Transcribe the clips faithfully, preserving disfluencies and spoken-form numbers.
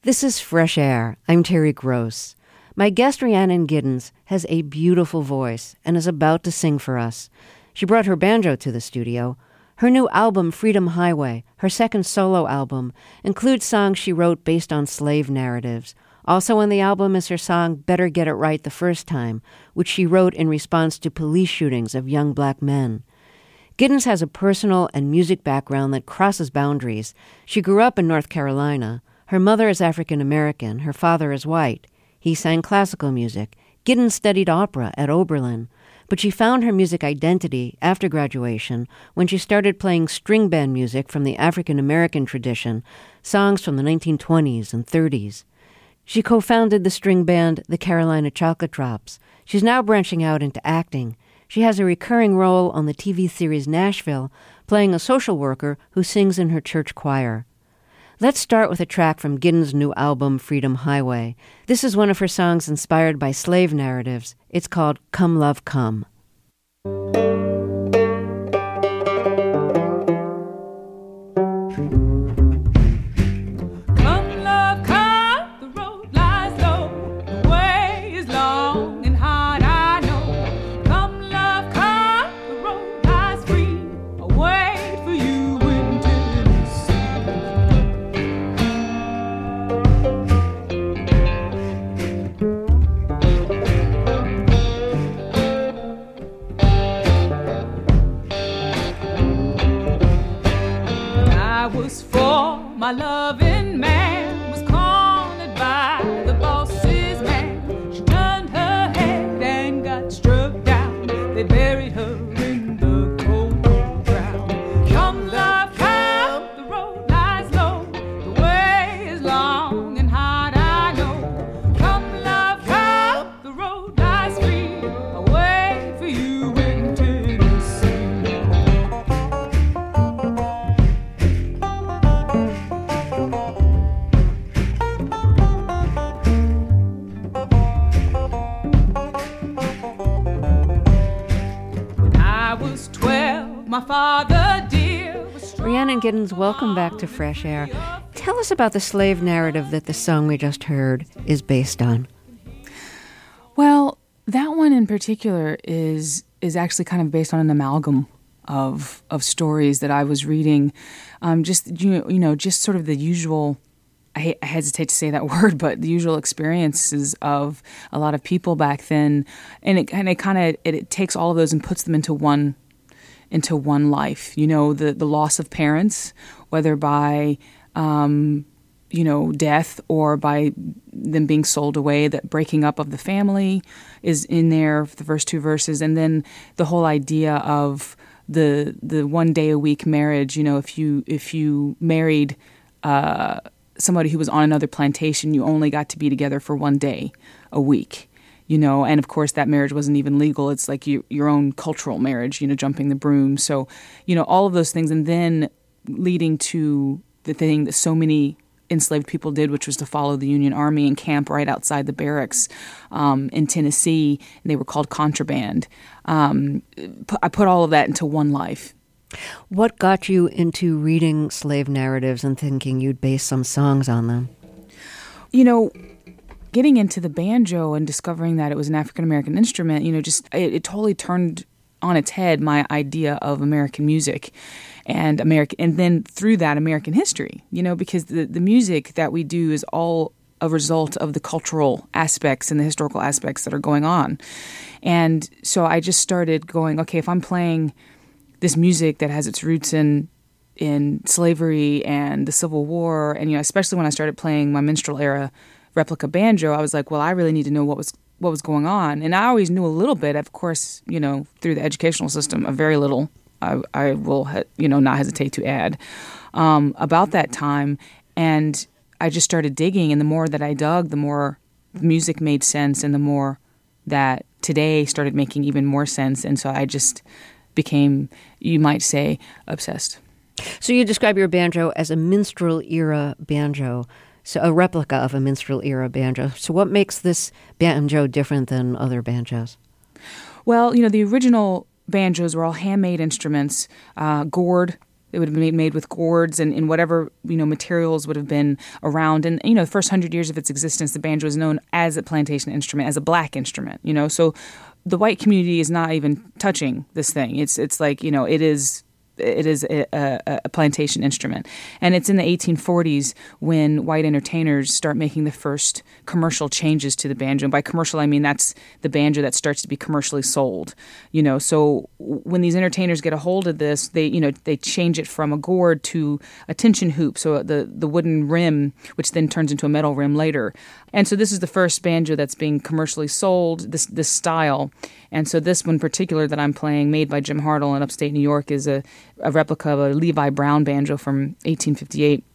This is Fresh Air. I'm Terry Gross. My guest, Rhiannon Giddens, has a beautiful voice and is about to sing for us. She brought her banjo to the studio. Her new album, Freedom Highway, her second solo album, includes songs she wrote based on slave narratives. Also on the album is her song, Better Get It Right the First Time, which she wrote in response to police shootings of young black men. Giddens has a personal and music background that crosses boundaries. She grew up in North Carolina. Her mother is African American. Her father is white. He sang classical music. Giddens studied opera at Oberlin. But she found her music identity after graduation when she started playing string band music from the African American tradition, songs from the nineteen twenties and thirties. She co-founded the string band The Carolina Chocolate Drops. She's now branching out into acting. She has a recurring role on the T V series Nashville, playing a social worker who sings in her church choir. Let's start with a track from Giddens' new album, Freedom Highway. This is one of her songs inspired by slave narratives. It's called Come Love Come. My loving man was cornered by the boss's man. She turned her head and got struck down. They buried her in the cold, cold ground. Come, love, come, the road lies low. The way is long and hard, I know. Come, love, come, the road lies free. I'll wait for you in Tennessee. My father dear was Rhiannon Giddens, welcome back to Fresh Air. Tell us about the slave narrative that the song we just heard is based on. Well, that one in particular is is actually kind of based on an amalgam of of stories that I was reading. Um, just you, you know, just sort of the usual. I, hate, I hesitate to say that word, but the usual experiences of a lot of people back then, and it and it kind of it, it takes all of those and puts them into one. into one life, you know, the, the loss of parents, whether by, um, you know, death or by them being sold away, that breaking up of the family is in there, the first two verses. And then the whole idea of the the one day a week marriage, you know, if you, if you married uh, somebody who was on another plantation, you only got to be together for one day a week. You know, and of course that marriage wasn't even legal. It's like you, your own cultural marriage, you know, jumping the broom. So, you know, all of those things. And then leading to the thing that so many enslaved people did, which was to follow the Union Army and camp right outside the barracks um, in Tennessee. And they were called contraband. Um, I put all of that into one life. What got you into reading slave narratives and thinking you'd base some songs on them? You know, getting into the banjo and discovering that it was an African-American instrument, you know, just it, it totally turned on its head my idea of American music and American, and then through that American history, you know, because the, the music that we do is all a result of the cultural aspects and the historical aspects that are going on. And so I just started going, okay, if I'm playing this music that has its roots in in slavery and the Civil War, and, you know, especially when I started playing my minstrel era replica banjo, I was like, well, I really need to know what was what was going on. And I always knew a little bit, of course, you know, through the educational system, a very little, I, I will, you know, not hesitate to add, um, about that time. And I just started digging, and the more that I dug, the more music made sense, and the more that today started making even more sense. And so I just became, you might say, obsessed. So you describe your banjo as a minstrel-era banjo. So a replica of a minstrel-era banjo. So what makes this banjo different than other banjos? Well, you know, the original banjos were all handmade instruments, uh, gourd It would have been made with gourds and, and whatever, you know, materials would have been around. And, you know, the first hundred years of its existence, the banjo is known as a plantation instrument, as a black instrument, you know. So the white community is not even touching this thing. It's it's like, you know, it is... It is a, a, a plantation instrument. And it's in the eighteen forties when white entertainers start making the first commercial changes to the banjo. And by commercial, I mean that's the banjo that starts to be commercially sold. You know, so when these entertainers get a hold of this, they, you know, they change it from a gourd to a tension hoop, so the, the wooden rim, which then turns into a metal rim later. And so this is the first banjo that's being commercially sold, this this style. And so this one in particular that I'm playing, made by Jim Hartle in upstate New York, is a, a replica of a Levi Brown banjo from eighteen fifty-eight.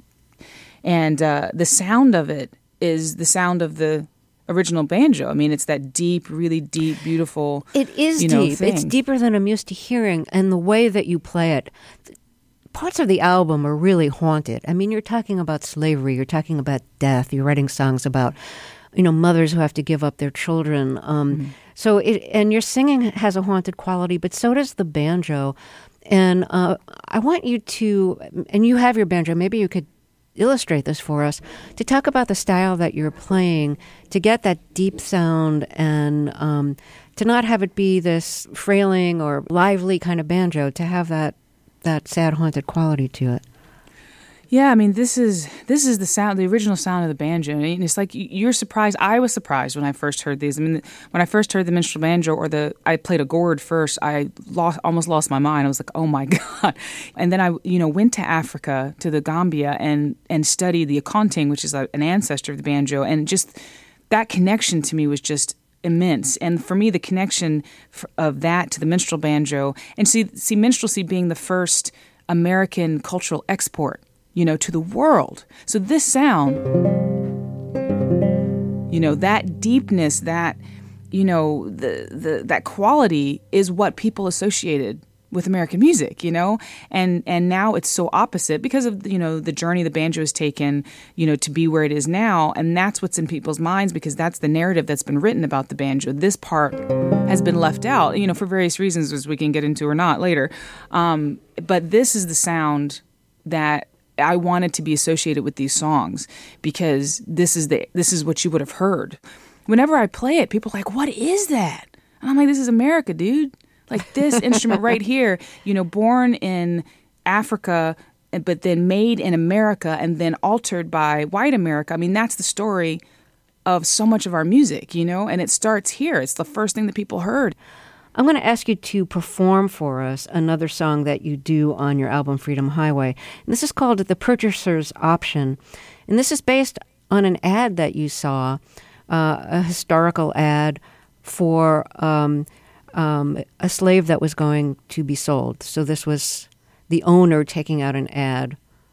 And uh, the sound of it is the sound of the original banjo. I mean, it's that deep, really deep, beautiful, It is you know, deep. thing. It's deeper than I'm used to hearing, and the way that you play it. Parts of the album are really haunted. I mean, you're talking about slavery. You're talking about death. You're writing songs about, you know, mothers who have to give up their children. Um, mm-hmm. So, it, and your singing has a haunted quality, but so does the banjo. And uh, I want you to, and you have your banjo, maybe you could illustrate this for us, to talk about the style that you're playing, to get that deep sound and um, to not have it be this frailing or lively kind of banjo, to have that that sad, haunted quality to it. Yeah, I mean, this is this is the sound, the original sound of the banjo. I mean, it's like you're surprised. I was surprised when I first heard these. I mean, when I first heard the minstrel banjo, or the I played a gourd first, I lost almost lost my mind. I was like, oh my god! And then I, you know, went to Africa, to the Gambia, and and studied the akonting, which is a, an ancestor of the banjo, and just that connection to me was just immense. And for me, the connection of that to the minstrel banjo, and see, see minstrelsy being the first American cultural export, you know, to the world. So this sound, you know, that deepness, that, you know, the, the that quality is what people associated with American music, you know, and and now it's so opposite because of, you know, the journey the banjo has taken, you know, to be where it is now. And that's what's in people's minds, because that's the narrative that's been written about the banjo. This part has been left out, you know, for various reasons, as we can get into or not later. Um, but this is the sound that I wanted to be associated with these songs, because this is the this is what you would have heard. Whenever I play it, people are like, what is that? And I'm like, this is America, dude. Like this instrument right here, you know, born in Africa, but then made in America and then altered by white America. I mean, that's the story of so much of our music, you know, and it starts here. It's the first thing that people heard. I'm going to ask you to perform for us another song that you do on your album, Freedom Highway. And this is called The Purchaser's Option. And this is based on an ad that you saw, uh, a historical ad for um, um, a slave that was going to be sold. So this was the owner taking out an ad.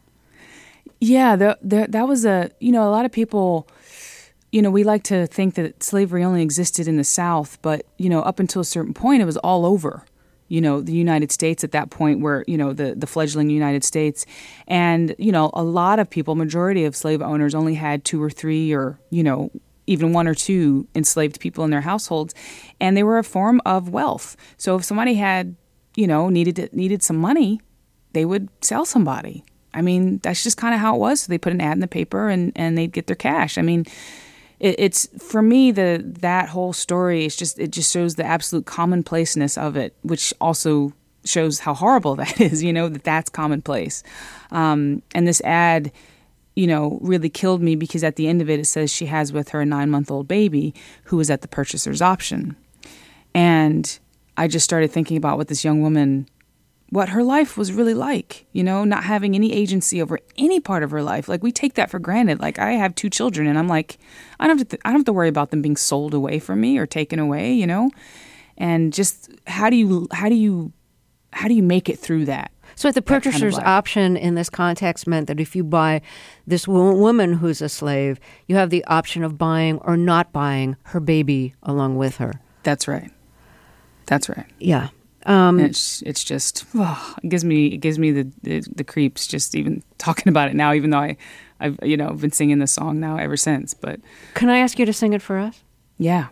Yeah, the, the, that was a, you know, a lot of people... You know, we like to think that slavery only existed in the South, but, you know, up until a certain point, it was all over, you know, the United States at that point, where, you know, the, the fledgling United States. And, you know, a lot of people, majority of slave owners only had two or three or, you know, even one or two enslaved people in their households. And they were a form of wealth. So if somebody had, you know, needed needed some money, they would sell somebody. I mean, that's just kind of how it was. So they put an ad in the paper and, and they'd get their cash. I mean, it's, for me, the that whole story is just, it just shows the absolute commonplaceness of it, which also shows how horrible that is, you know, that that's commonplace. Um, and this ad, you know, really killed me, because at the end of it, it says she has with her a nine-month-old baby who was at the purchaser's option. And I just started thinking about what this young woman, what her life was really like, you know, not having any agency over any part of her life. Like, we take that for granted. Like, I have two children, and I'm like, I don't have to, th- I don't have to worry about them being sold away from me or taken away, you know? And just how do you, how do you, how do you make it through that? So the purchaser's kind of option in this context meant that if you buy this wo- woman who's a slave, you have the option of buying or not buying her baby along with her. That's right. That's right. Yeah. Um, it's it's just oh, it gives me it gives me the, the the creeps just even talking about it now. Even though I I've you know been singing this song now ever since. But can I ask you to sing it for us? Yeah.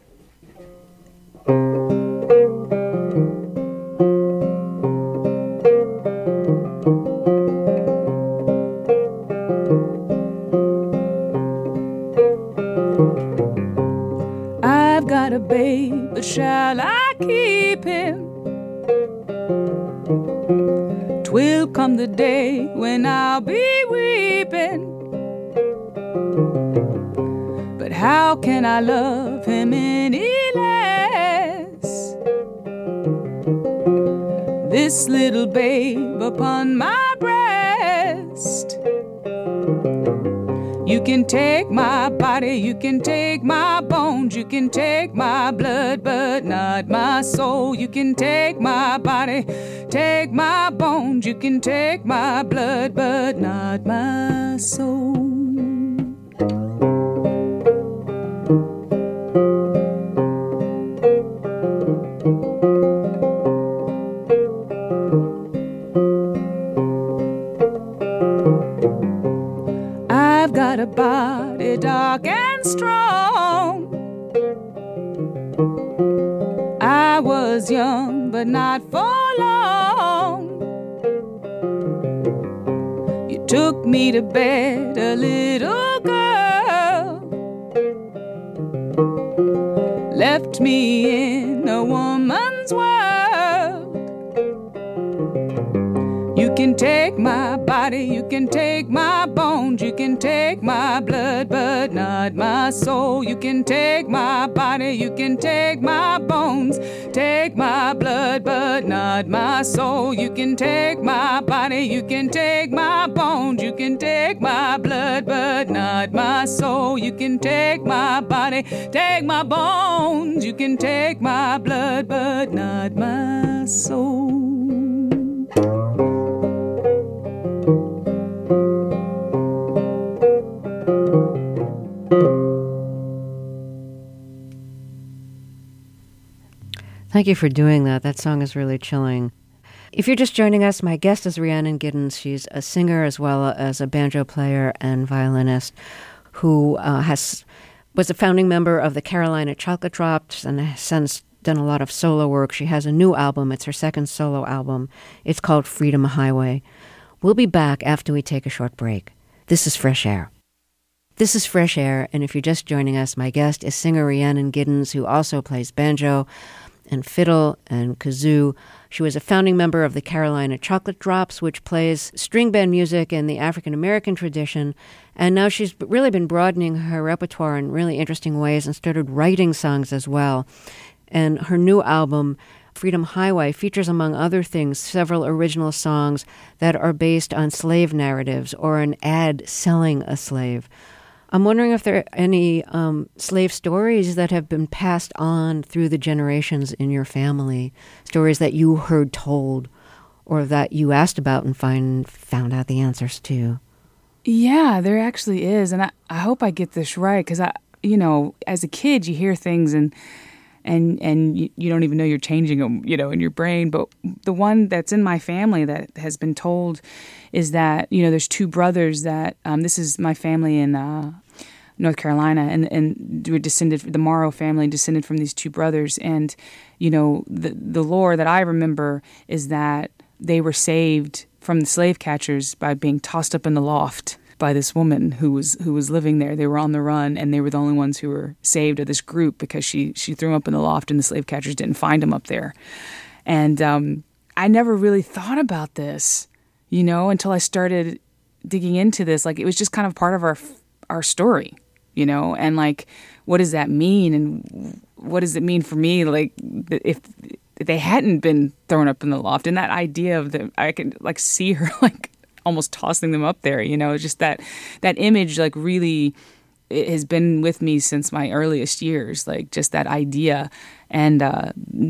I've got a babe, but shall I keep him? 'Twill come the day when I'll be weeping. But how can I love him any less? This little babe upon my breast. You can take my body, you can take my bones, you can take my blood, but not my soul. You can take my body, take my bones, you can take my blood, but not my soul. I've got a body dark and strong. I was young, but not for long. You took me to bed, a little girl, left me in a woman's world. You can take my body, you can take my bones, you can take my blood, but not my soul. You can take my body, you can take my bones, take my blood, but not my soul. You can take my body, you can take my bones, you can take my blood, but not my soul. You can take my body, take my bones, you can take my blood, but not my soul. Thank you for doing that. That song is really chilling. If you're just joining us, my guest is Rhiannon Giddens. She's a singer as well as a banjo player and violinist who uh, has was a founding member of the Carolina Chocolate Drops and has since done a lot of solo work. She has a new album. It's her second solo album. It's called Freedom Highway. We'll be back after we take a short break. This is Fresh Air. This is Fresh Air, and if you're just joining us, my guest is singer Rhiannon Giddens, who also plays banjo and fiddle and kazoo. She was a founding member of the Carolina Chocolate Drops, which plays string band music in the African-American tradition. And now she's really been broadening her repertoire in really interesting ways and started writing songs as well. And her new album, Freedom Highway, features, among other things, several original songs that are based on slave narratives or an ad selling a slave. I'm wondering if there are any um, slave stories that have been passed on through the generations in your family, stories that you heard told or that you asked about and find found out the answers to. Yeah, there actually is. And I, I hope I get this right because, I, you know, as a kid, you hear things and and and you, you don't even know you're changing them, you know, in your brain. But the one that's in my family that has been told is that, you know, there's two brothers that, um, this is my family in uh, North Carolina, and, and we're descended, the Morrow family descended from these two brothers. And, you know, the, the lore that I remember is that they were saved from the slave catchers by being tossed up in the loft by this woman who was who was living there. They were on the run, and they were the only ones who were saved of this group because she she threw them up in the loft, and the slave catchers didn't find them up there. And um, I never really thought about this, you know, until I started digging into this. Like, it was just kind of part of our our story, you know, and like, what does that mean, and what does it mean for me? Like, if they hadn't been thrown up in the loft, and that idea of the, I could like see her like almost tossing them up there, you know, just that that image like really, it has been with me since my earliest years, like just that idea. And uh,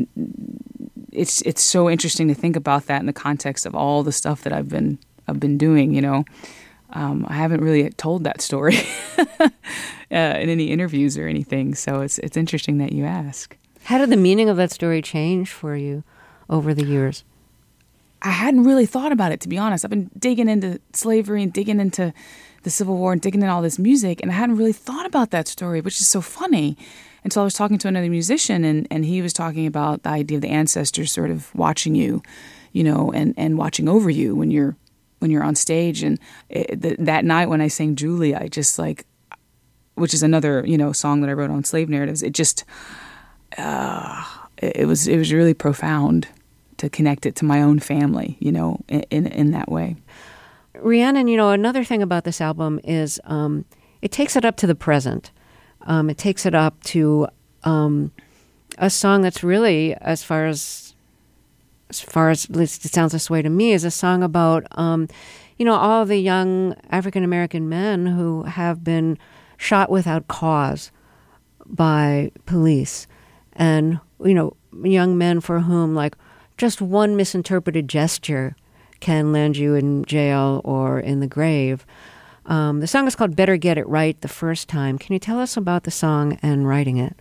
it's it's so interesting to think about that in the context of all the stuff that I've been I've been doing, you know. Um, I haven't really told that story uh, in any interviews or anything, so it's it's interesting that you ask. How did the meaning of that story change for you over the years? I hadn't really thought about it, to be honest. I've been digging into slavery and digging into the Civil War and digging into all this music, and I hadn't really thought about that story, which is so funny. Until I was talking to another musician, and, and he was talking about the idea of the ancestors sort of watching you, you know, and, and watching over you when you're when you're on stage. And it, th- that night when I sang Julie, I just like, which is another, you know, song that I wrote on slave narratives. It just, uh, it, it was it was really profound to connect it to my own family, you know, in in, in that way. Rhiannon, you know, another thing about this album is um, it takes it up to the present. Um, it takes it up to um, a song that's really, as far as as far as at least it sounds this way to me, is a song about, um, you know, all the young African-American men who have been shot without cause by police. And, you know, young men for whom, like, just one misinterpreted gesture can land you in jail or in the grave. Um, the song is called Better Get It Right the First Time. Can you tell us about the song and writing it?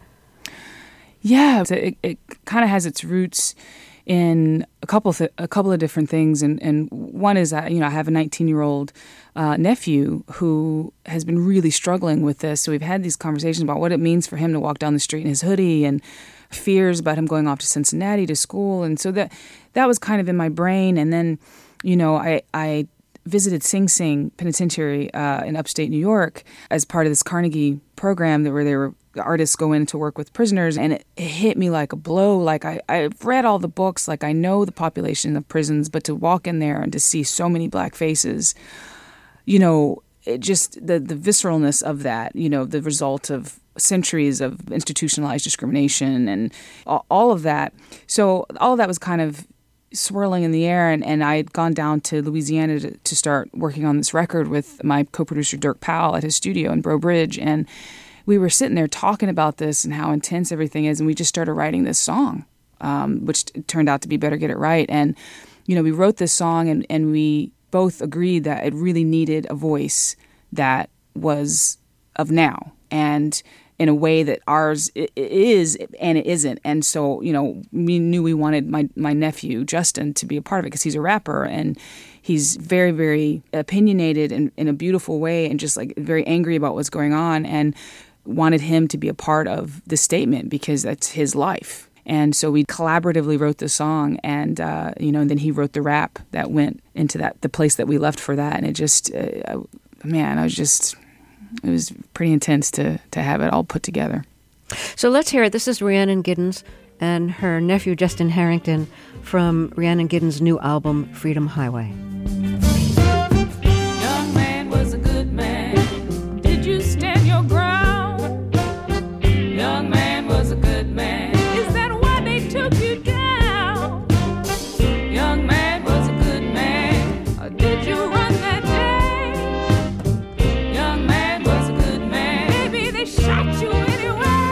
Yeah, it, it kind of has its roots in a couple of th- a couple of different things, and and one is that, you know, I have a nineteen-year-old uh, nephew who has been really struggling with this. So we've had these conversations about what it means for him to walk down the street in his hoodie, and fears about him going off to Cincinnati to school, and so that that was kind of in my brain. And then, you know, I I visited Sing Sing Penitentiary uh, in upstate New York as part of this Carnegie program that where they were. Artists go in to work with prisoners, and it, it hit me like a blow. Like I, I've read all the books, like I know the population of prisons, but to walk in there and to see so many black faces, you know, it just the the visceralness of that, you know, the result of centuries of institutionalized discrimination and all, all of that. So all of that was kind of swirling in the air, and, and I had gone down to Louisiana to, to start working on this record with my co-producer Dirk Powell at his studio in Breaux Bridge, and we were sitting there talking about this and how intense everything is, and we just started writing this song, um, which t- turned out to be Better Get It Right. And, you know, we wrote this song, and, and we both agreed that it really needed a voice that was of now, and in a way that ours is and it isn't. And so, you know, we knew we wanted my, my nephew, Justin, to be a part of it because he's a rapper, and he's very, very opinionated in, in a beautiful way, and just like very angry about what's going on, and wanted him to be a part of the statement because that's his life. And so we collaboratively wrote the song, and uh, you know, and then he wrote the rap that went into that the place that we left for that, and it just, uh, man, I was just, it was pretty intense to to have it all put together. So let's hear it. This is Rhiannon Giddens and her nephew Justin Harrington from Rhiannon Giddens' new album Freedom Highway. Young man was a good man. Did you stand your ground? Young man was a good man. Is that why they took you down? Young man was a good man. Or did you run that day? Young man was a good man. Maybe they shot you anyway.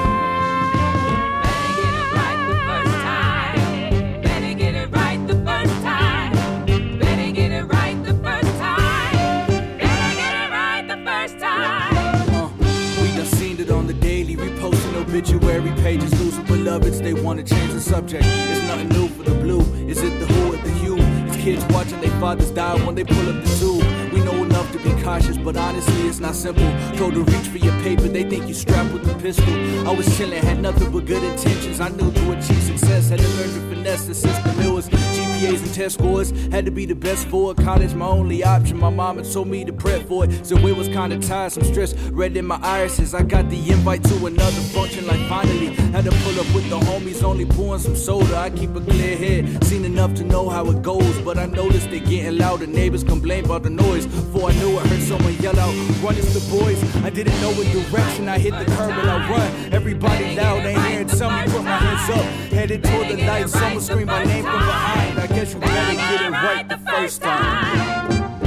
Better get it right the first time. Better get it right the first time. Better get it right the first time. Better get it right the first time. Uh, we done seen it on the daily, reposting obituary pages, losing beloveds, they want to change the subject. It's nothing new for the blue, is it the who or the you? It's kids watching their fathers die when they pull up the tube. We know enough to be cautious, but honestly it's not simple. Told to reach for your paper, they think you strapped with a pistol. I was chillin', had nothing but good intentions. I knew to achieve success, had to learn to finesse the system. It was G P As and test scores, had to be the best for it. College my only option, my mama told me to prep for it. So it was kinda tiresome, stress red in my irises. I got the invite to another function, like finally had to pull up with the homies, only pouring some soda. I keep a clear head, seen enough to know how it goes, but I noticed they getting louder. Neighbors complain about the noise. Before I knew it, heard someone yell out, "Run, it's the boys." I didn't know what direction I hit the curb and I run. Everybody loud, ain't hearing somebody put my hands up, headed toward the light. Someone screamed my name from behind. I guess you better get it right the first time.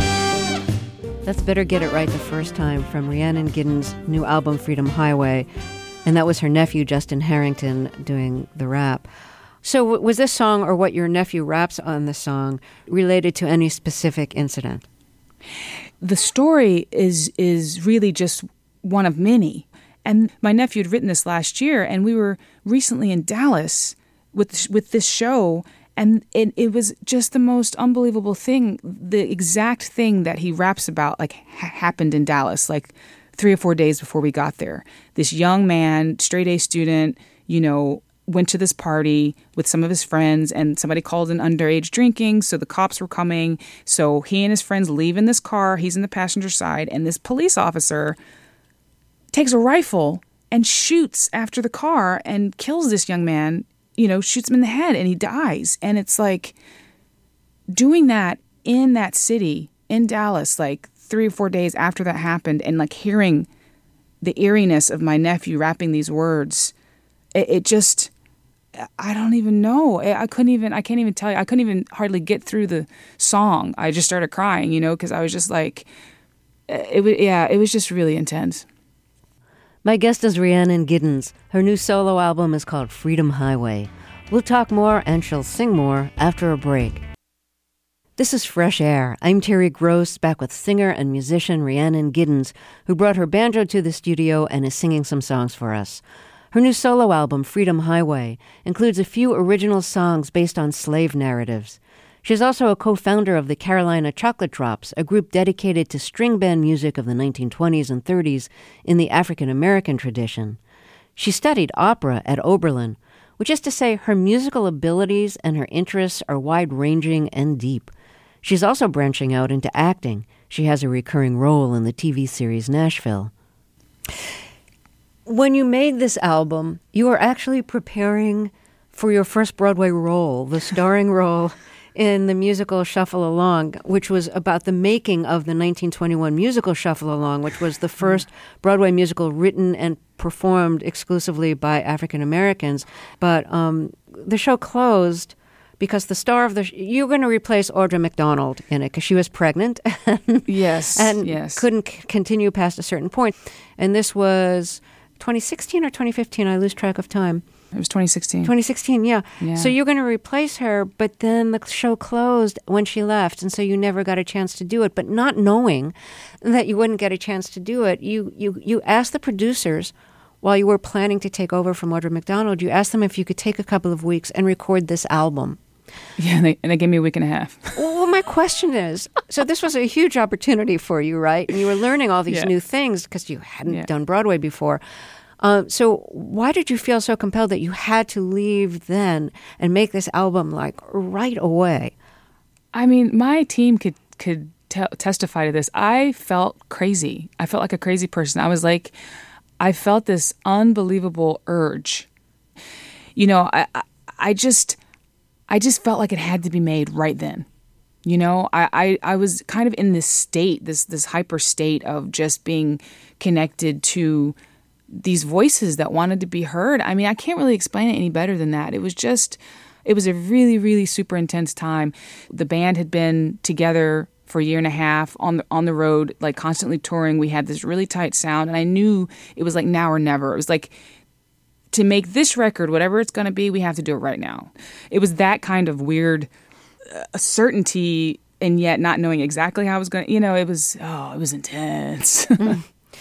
That's Better Get It Right the First Time from Rhiannon Giddens' new album Freedom Highway. And that was her nephew, Justin Harrington, doing the rap. So w- was this song, or what your nephew raps on the song, related to any specific incident? The story is is really just one of many. And my nephew had written this last year, and we were recently in Dallas with with this show, and it, it was just the most unbelievable thing. The exact thing that he raps about, like, ha- happened in Dallas, like three or four days before we got there. This young man, straight A student, you know, went to this party with some of his friends, and somebody called in underage drinking, so the cops were coming. So he and his friends leave in this car. He's in the passenger side, and this police officer takes a rifle and shoots after the car and kills this young man, you know, shoots him in the head and he dies. And it's like doing that in that city, in Dallas, like three or four days after that happened, and like hearing the eeriness of my nephew rapping these words, it, it just, I don't even know. I couldn't even, I can't even tell you, I couldn't even hardly get through the song. I just started crying, you know, because I was just like, it was, yeah, it was just really intense. My guest is Rhiannon Giddens. Her new solo album is called Freedom Highway. We'll talk more and she'll sing more after a break. This is Fresh Air. I'm Terry Gross, back with singer and musician Rhiannon Giddens, who brought her banjo to the studio and is singing some songs for us. Her new solo album, Freedom Highway, includes a few original songs based on slave narratives. She's also a co-founder of the Carolina Chocolate Drops, a group dedicated to string band music of the nineteen twenties and thirties in the African-American tradition. She studied opera at Oberlin, which is to say her musical abilities and her interests are wide-ranging and deep. She's also branching out into acting. She has a recurring role in the T V series Nashville. When you made this album, you were actually preparing for your first Broadway role, the starring role in the musical Shuffle Along, which was about the making of the nineteen twenty-one musical Shuffle Along, which was the first Broadway musical written and performed exclusively by African Americans. But um, the show closed because the star of the sh- you were going to replace Audra McDonald in it because she was pregnant. and, yes, and yes. couldn't c- continue past a certain point. And this was twenty sixteen or twenty fifteen. I lose track of time. It was twenty sixteen. twenty sixteen, yeah. yeah. So you're going to replace her, but then the show closed when she left, and so you never got a chance to do it. But not knowing that you wouldn't get a chance to do it, you you you asked the producers, while you were planning to take over from Audra McDonald, you asked them if you could take a couple of weeks and record this album. Yeah, and they, and they gave me a week and a half. Well, my question is, so this was a huge opportunity for you, right? And you were learning all these yeah. new things because you hadn't yeah. done Broadway before. Um, so why did you feel so compelled that you had to leave then and make this album like right away? I mean, my team could could te- testify to this. I felt crazy. I felt like a crazy person. I was like, I felt this unbelievable urge. You know, I I, I just I just felt like it had to be made right then. You know, I, I, I was kind of in this state, this this hyper state of just being connected to these voices that wanted to be heard. I mean, I can't really explain it any better than that. It was just, it was a really, really super intense time. The band had been together for a year and a half on the, on the road, like constantly touring. We had this really tight sound, and I knew it was like now or never. It was like, to make this record, whatever it's going to be, we have to do it right now. It was that kind of weird uh, certainty, and yet not knowing exactly how I was going to, you know, it was, oh, it was intense. mm.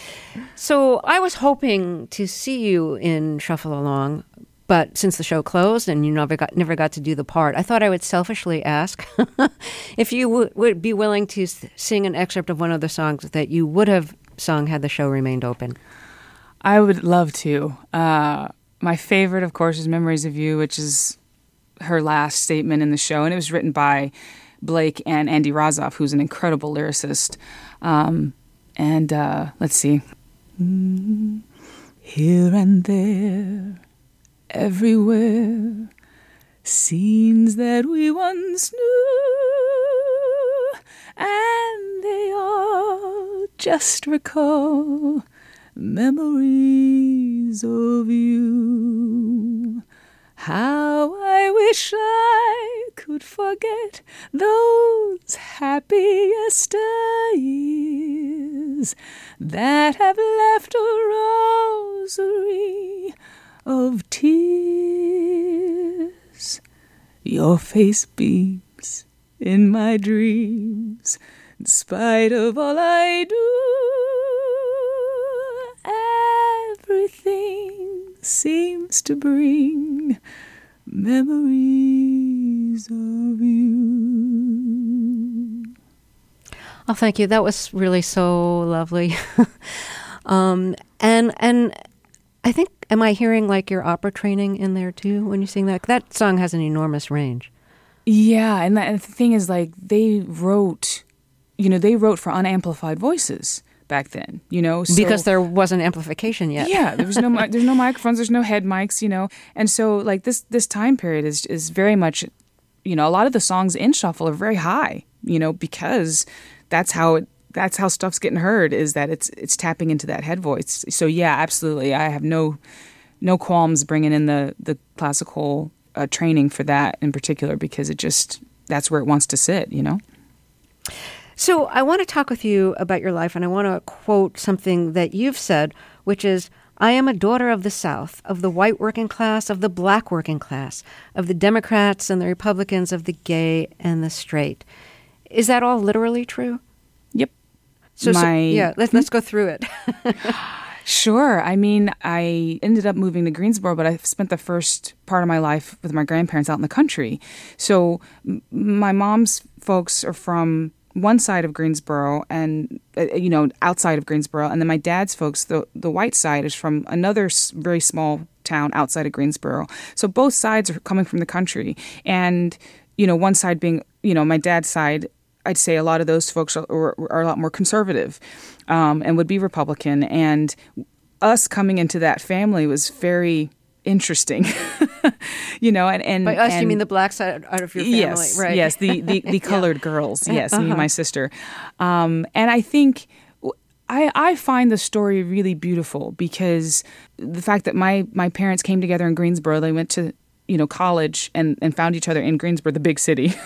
So I was hoping to see you in Shuffle Along, but since the show closed and you never got never got to do the part, I thought I would selfishly ask if you w- would be willing to s- sing an excerpt of one of the songs that you would have sung had the show remained open. I would love to. Uh, my favorite, of course, is Memories of You, which is her last statement in the show, and it was written by Blake and Andy Rozoff, who's an incredible lyricist. Um, and uh, let's see. Mm, here and there, everywhere, scenes that we once knew, and they all just recall memories of you. How I wish I could forget those happiest years that have left a rosary of tears. Your face beams in my dreams, in spite of all I do. Everything seems to bring memories of you. Oh, thank you. That was really so lovely. um, and and I think, am I hearing like your opera training in there too when you sing that? That song has an enormous range. Yeah, and, that, and the thing is, like, they wrote, you know, they wrote for unamplified voices. back then, you know? So, because there wasn't amplification yet. Yeah, there was no mi- there's no microphones, there's no head mics, you know? And so like this this time period is is very much, you know, a lot of the songs in Shuffle are very high, you know, because that's how it that's how stuff's getting heard, is that it's it's tapping into that head voice. So yeah, absolutely. I have no no qualms bringing in the the classical uh, training for that in particular, because it just that's where it wants to sit, you know? So I want to talk with you about your life, and I want to quote something that you've said, which is, I am a daughter of the South, of the white working class, of the black working class, of the Democrats and the Republicans, of the gay and the straight. Is that all literally true? Yep. So, My, so yeah, let's, let's go through it. Sure. I mean, I ended up moving to Greensboro, but I spent the first part of my life with my grandparents out in the country. So m- my mom's folks are from one side of Greensboro and, uh, you know, outside of Greensboro. And then my dad's folks, the the white side, is from another s- very small town outside of Greensboro. So both sides are coming from the country. And, you know, one side being, you know, my dad's side, I'd say a lot of those folks are, are, are a lot more conservative um, and would be Republican. And us coming into that family was very interesting, you know, and, and by us, and, you mean the black side of your family, yes, right? Yes, the, the, the colored yeah. girls, yes, uh-huh. me and my sister. Um, and I think I, I find the story really beautiful, because the fact that my, my parents came together in Greensboro, they went to, you know, college and, and found each other in Greensboro, the big city.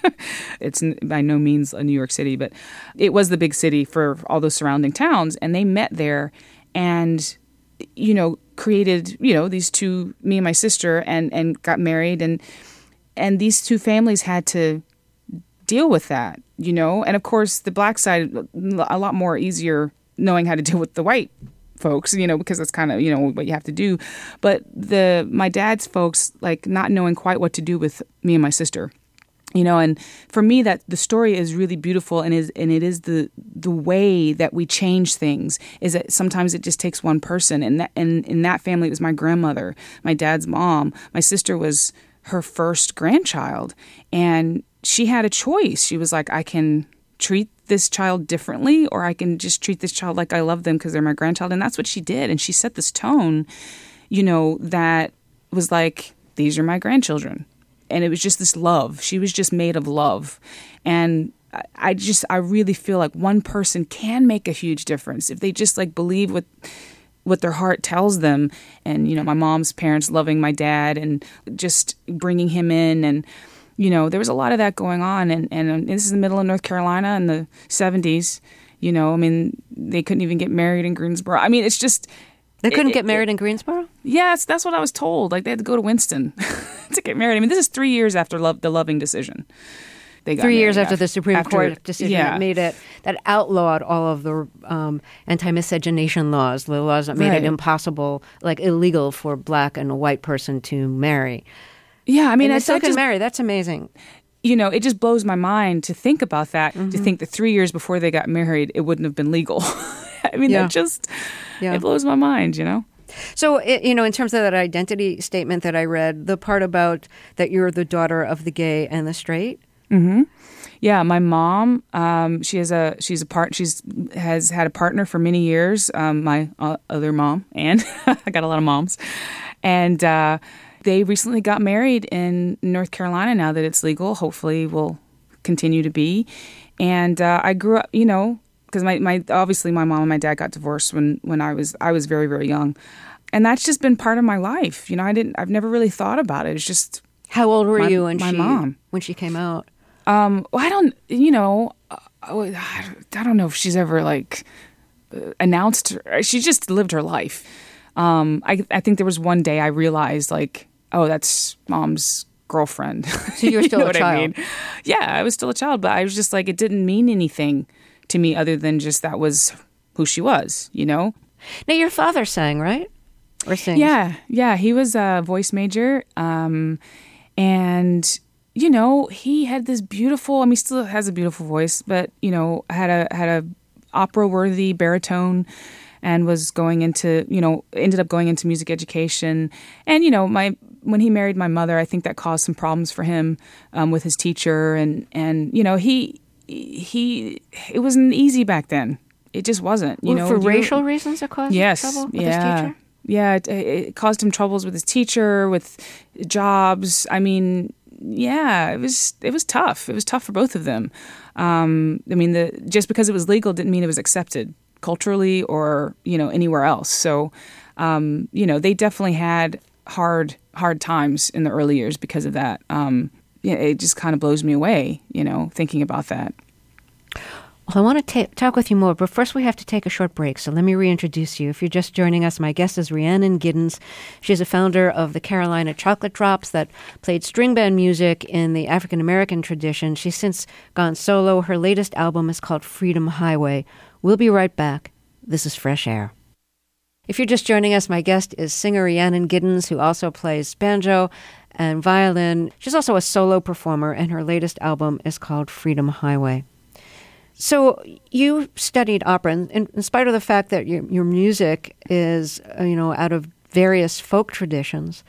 It's by no means a New York City, but it was the big city for all those surrounding towns. And they met there and, you know, created, you know, these two, me and my sister, and, and got married. And, and these two families had to deal with that, you know. And of course, the black side, a lot more easier knowing how to deal with the white folks, you know, because that's kind of, you know, what you have to do. But the my dad's folks, like, not knowing quite what to do with me and my sister, you know. And for me, that the story is really beautiful, and is and it is the the way that we change things, is that sometimes it just takes one person. And that, and in that family, it was my grandmother, my dad's mom. My sister was her first grandchild, and she had a choice. She was like, I can treat this child differently, or I can just treat this child like I love them because they're my grandchild. And that's what she did. And she set this tone, you know, that was like, these are my grandchildren. And it was just this love. She was just made of love. And I just, I really feel like one person can make a huge difference if they just like believe what what their heart tells them. And, you know, my mom's parents loving my dad and just bringing him in, and you know, there was a lot of that going on. And, and this is the middle of North Carolina in the seventies. You know, I mean, they couldn't even get married in Greensboro. I mean, it's just... They couldn't it, get married it, in Greensboro? Yes, that's what I was told. Like, they had to go to Winston to get married. I mean, this is three years after love, the Loving decision. They got Three years after, after the Supreme after, Court decision yeah. that made it, that outlawed all of the um, anti-miscegenation laws, the laws that made right. it impossible, like illegal for black and a white person to marry. Yeah, I mean, and I still can just, marry. That's amazing. You know, it just blows my mind to think about that, mm-hmm. to think that three years before they got married, it wouldn't have been legal. I mean, yeah. that just, yeah. it blows my mind, you know? So, it, you know, in terms of that identity statement that I read, the part about that you're the daughter of the gay and the straight. Mm-hmm. Yeah, my mom, um, she has a she's a part she's has had a partner for many years. Um, my uh, other mom, and I got a lot of moms, and uh, they recently got married in North Carolina. Now that it's legal, hopefully will continue to be. And uh, I grew up, you know, because my, my obviously my mom and my dad got divorced when, when I was I was very very young, and that's just been part of my life. You know, I didn't I've never really thought about it. It's just how old were my, you when my she mom when she came out? Um, well, I don't, you know, I don't know if she's ever like announced her. She just lived her life. Um, I I think there was one day I realized like, oh, that's mom's girlfriend. So you were still you know a child. I mean? Yeah, I was still a child, but I was just like, it didn't mean anything to me other than just that was who she was, you know? Now, your father sang, right? Or sings? Yeah, yeah. He was a voice major. Um, and, you know, he had this beautiful, I mean, he still has a beautiful voice, but, you know, had a, had a opera-worthy baritone and was going into, you know, ended up going into music education. And, you know, my when he married my mother, I think that caused some problems for him um, with his teacher. And, and, you know, he, he, it wasn't easy back then. it just wasn't. You Well, know, for You- racial reasons, it caused yes, trouble with yeah. his teacher? Yeah, it, it caused him troubles with his teacher, with jobs. I mean, yeah, it was it was tough. It was tough for both of them. Um, I mean, the just because it was legal didn't mean it was accepted culturally or, you know, anywhere else. So, um, you know, they definitely had hard hard times in the early years because of that. Um, yeah, it just kind of blows me away, you know, thinking about that. Well, I want to ta- talk with you more, but first we have to take a short break. So let me reintroduce you. If you're just joining us, my guest is Rhiannon Giddens. She's a founder of the Carolina Chocolate Drops that played string band music in the African-American tradition. She's since gone solo. Her latest album is called Freedom Highway. We'll be right back. This is Fresh Air. If you're just joining us, my guest is singer Rhiannon Giddens, who also plays banjo and violin. She's also a solo performer, and her latest album is called Freedom Highway. So you studied opera, and in, in spite of the fact that your, your music is, uh, you know, out of various folk traditions,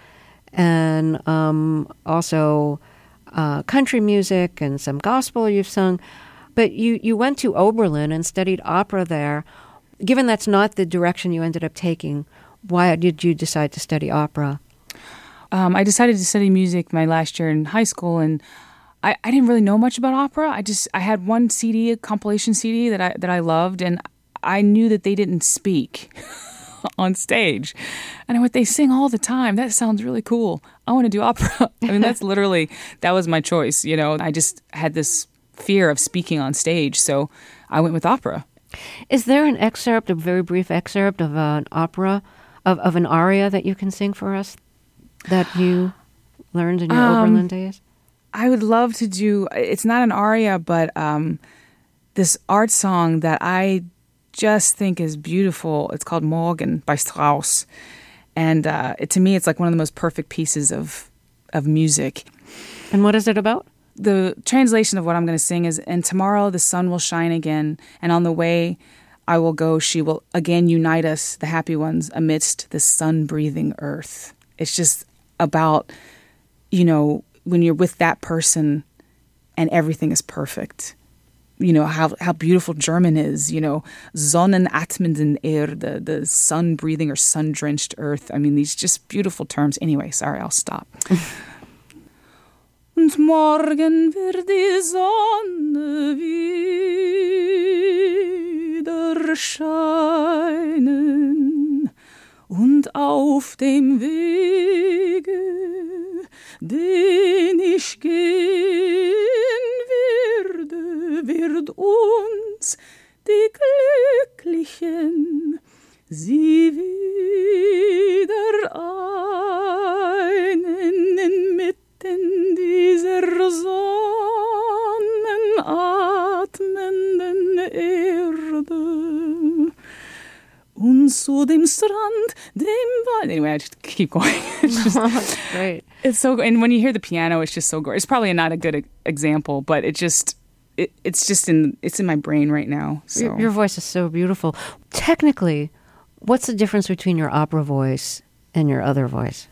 and um, also uh, country music and some gospel you've sung, but you, you went to Oberlin and studied opera there. Given that's not the direction you ended up taking, why did you decide to study opera? Um, I decided to study music my last year in high school, and I, I didn't really know much about opera. I just I had one C D, a compilation C D that I that I loved, and I knew that they didn't speak on stage. And I went, they sing all the time. That sounds really cool. I want to do opera. I mean, that's literally, that was my choice, you know. I just had this fear of speaking on stage, so I went with opera. Is there an excerpt, a very brief excerpt of an opera, of, of an aria that you can sing for us that you learned in your Um, Oberlin days? I would love to do, it's not an aria, but um, this art song that I just think is beautiful. It's called Morgen by Strauss. And uh, it, to me, it's like one of the most perfect pieces of of music. And what is it about? The translation of what I'm going to sing is, and tomorrow the sun will shine again, and on the way I will go, she will again unite us, the happy ones, amidst the sun-breathing earth. It's just about, you know, when you're with that person and everything is perfect. You know, how how beautiful German is, you know, Sonnenatmenden Erde, the sun-breathing or sun-drenched earth. I mean, these just beautiful terms. Anyway, sorry, I'll stop. Und morgen wird die Sonne wieder scheinen und auf dem Wege, den ich gehen werde, wird uns die Glücklichen sie wieder einen inmitten dieser sonnenatmenden Erde. Und zu dem Strand, dem Wald. Anyway, I just keep going. It's just, That's great. it's so, and when you hear the piano, it's just so great. It's probably not a good e- example, but it just, it, it's just in, it's in my brain right now. So Your, your voice is so beautiful. Technically, what's the difference between your opera voice and your other voice?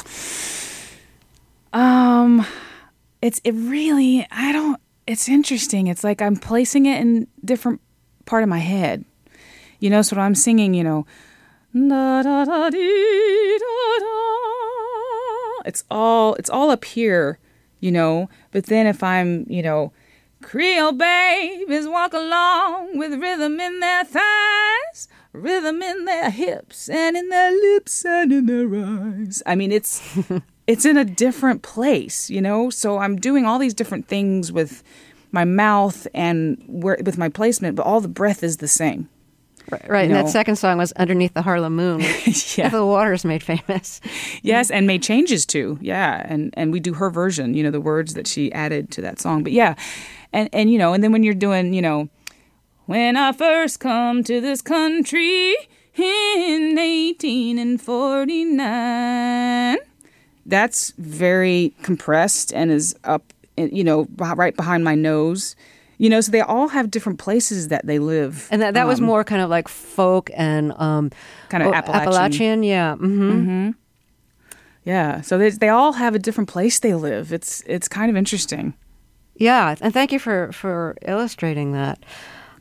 Um, it's it really, I don't, it's interesting. It's like I'm placing it in different part of my head. You know, so when I'm singing, you know, da, da, da, dee, da, da, it's all, it's all up here, you know, but then if I'm, you know, Creole babies walk along with rhythm in their thighs, rhythm in their hips and in their lips and in their eyes. I mean, it's it's in a different place, you know? So I'm doing all these different things with my mouth and where, with my placement, but all the breath is the same. Right, right. You And that know. second song was Underneath the Harlem Moon, which Yeah. Ethel Waters made famous. Yes, and made changes too. Yeah, and and we do her version, you know, the words that she added to that song. But yeah, and and you know, and then when you're doing, you know, when I first come to this country in eighteen forty-nine, that's very compressed and is up, you know, right behind my nose. You know, so they all have different places that they live. And that, that was Um, more kind of like folk and um, Kind of oh, Appalachian. Appalachian, yeah. Mm-hmm. Yeah, so they they all have a different place they live. It's it's kind of interesting. Yeah, and thank you for, for illustrating that.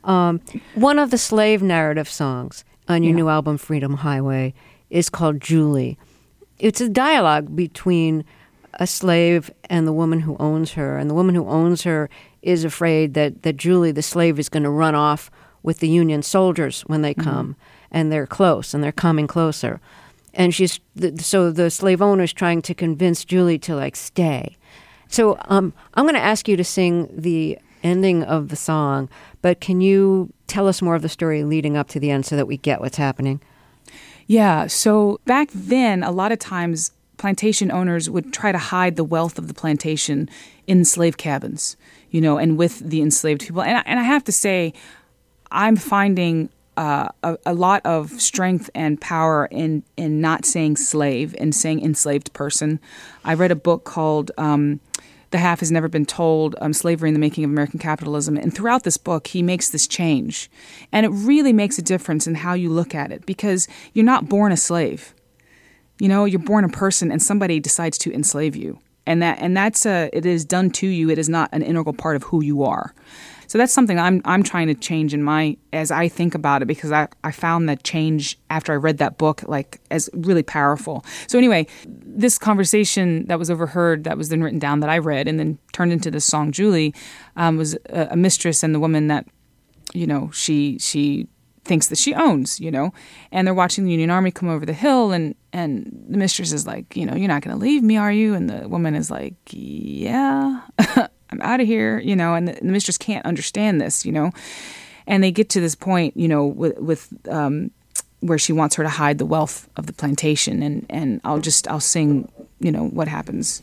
Um, one of the slave narrative songs on your Yeah. new album, Freedom Highway, is called Julie. It's a dialogue between a slave and the woman who owns her. And the woman who owns her is afraid that, that Julie, the slave, is going to run off with the Union soldiers when they come. Mm-hmm. And they're close, and they're coming closer. And she's so the slave owner is trying to convince Julie to, like, stay. So um, I'm going to ask you to sing the ending of the song, but can you tell us more of the story leading up to the end so that we get what's happening? Yeah, so back then, a lot of times plantation owners would try to hide the wealth of the plantation in slave cabins, you know, and with the enslaved people. And I, and I have to say, I'm finding uh, a, a lot of strength and power in, in not saying slave and saying enslaved person. I read a book called um, The Half Has Never Been Told, um, Slavery and the Making of American Capitalism. And throughout this book, he makes this change. And it really makes a difference in how you look at it, because you're not born a slave. You know, you're born a person and somebody decides to enslave you. And that and that's a, it is done to you. It is not an integral part of who you are. So that's something I'm I'm trying to change in my, as I think about it, because I, I found that change after I read that book, like, as really powerful. So anyway, this conversation that was overheard, that was then written down, that I read and then turned into this song, Julie, um, was a, a mistress and the woman that, you know, she she thinks that she owns, you know, and they're watching the Union Army come over the hill, and, and the mistress is like, you know, you're not going to leave me, are you? And the woman is like, yeah, I'm out of here, you know, and the, the mistress can't understand this, you know, and they get to this point, you know, with, with um, where she wants her to hide the wealth of the plantation, and, and I'll just, I'll sing, you know, what happens.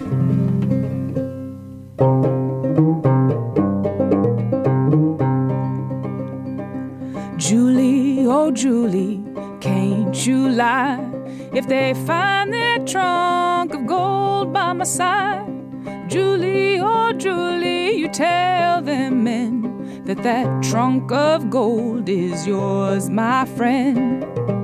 Julie, oh Julie, can't you lie? If they find that trunk of gold by my side, Julie, oh Julie, you tell them men that that trunk of gold is yours, my friend.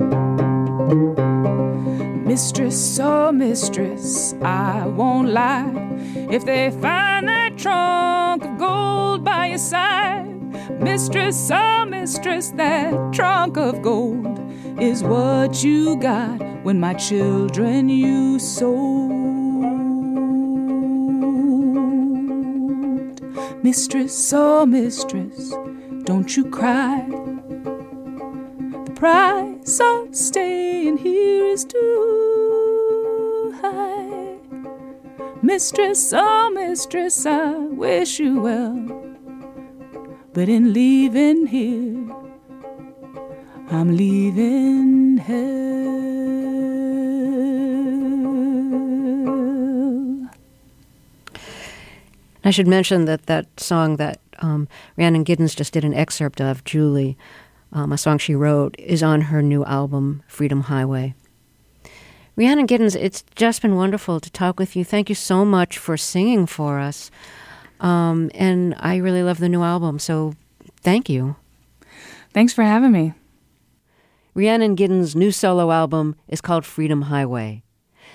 Mistress, oh mistress, I won't lie. If they find that trunk of gold by your side, mistress, oh mistress, that trunk of gold is what you got when my children you sold. Mistress, oh mistress, don't you cry. The price of staying here is too high. Mistress, oh mistress, I wish you well, but in leaving here, I'm leaving hell. I should mention that that song that um, Rhiannon Giddens just did an excerpt of, Julie, um, a song she wrote, is on her new album, Freedom Highway. Rhiannon Giddens, it's just been wonderful to talk with you. Thank you so much for singing for us. Um, and I really love the new album, so thank you. Thanks for having me. Rhiannon Giddens' new solo album is called Freedom Highway.